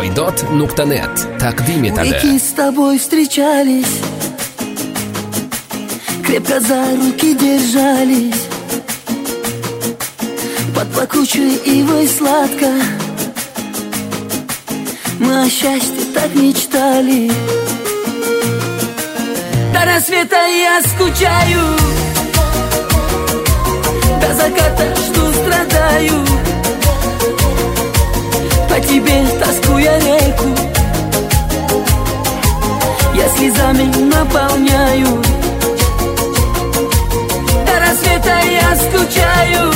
Voidot.net تقديم У реки с тобой встречались, крепко за руки держались, под плакучей ивой сладко мы о счастье так мечтали. До рассвета я скучаю, до заката жду, страдаю, по тебе тоскуя реку я слезами наполняю. До рассвета я скучаю,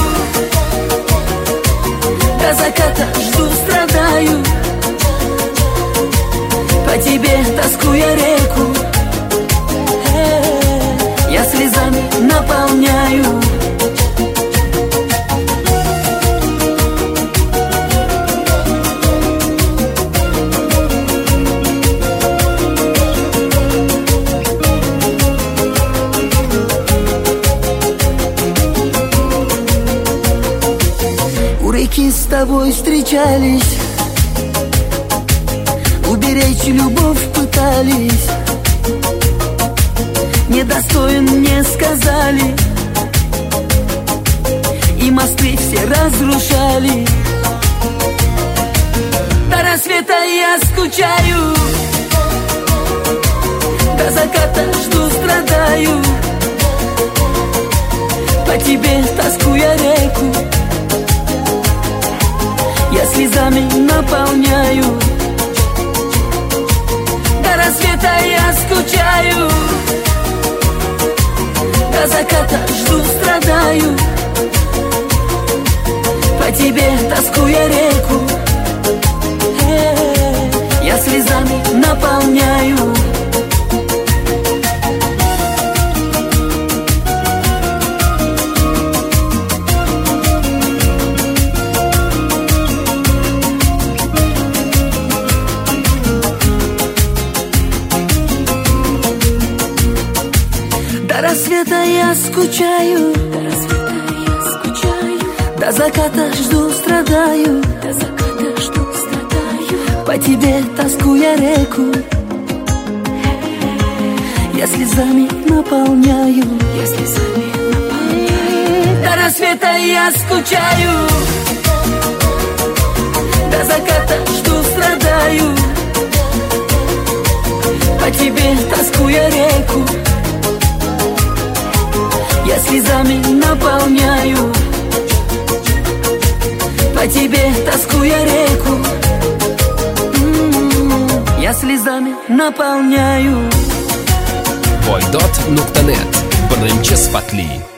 до заката жду, страдаю, по тебе тоскуя реку я слезами наполняю. У реки с тобой встречались, уберечь любовь пытались, недостоин мне сказали, и мосты все разрушали. До рассвета я скучаю, до заката жду, страдаю, по тебе тоскуя реку я слезами наполняю. До рассвета я скучаю, до заката жду, страдаю, по тебе тоскуя реку я слезами наполняю. До рассвета я скучаю, до заката жду, страдаю, по тебе тоскуя реку я слезами наполняю. До рассвета я скучаю, до заката жду, страдаю, по тебе тоскуя реку я слезами наполняю. По тебе тоскуя реку я слезами наполняю. Voidot.net Birinchi sifatli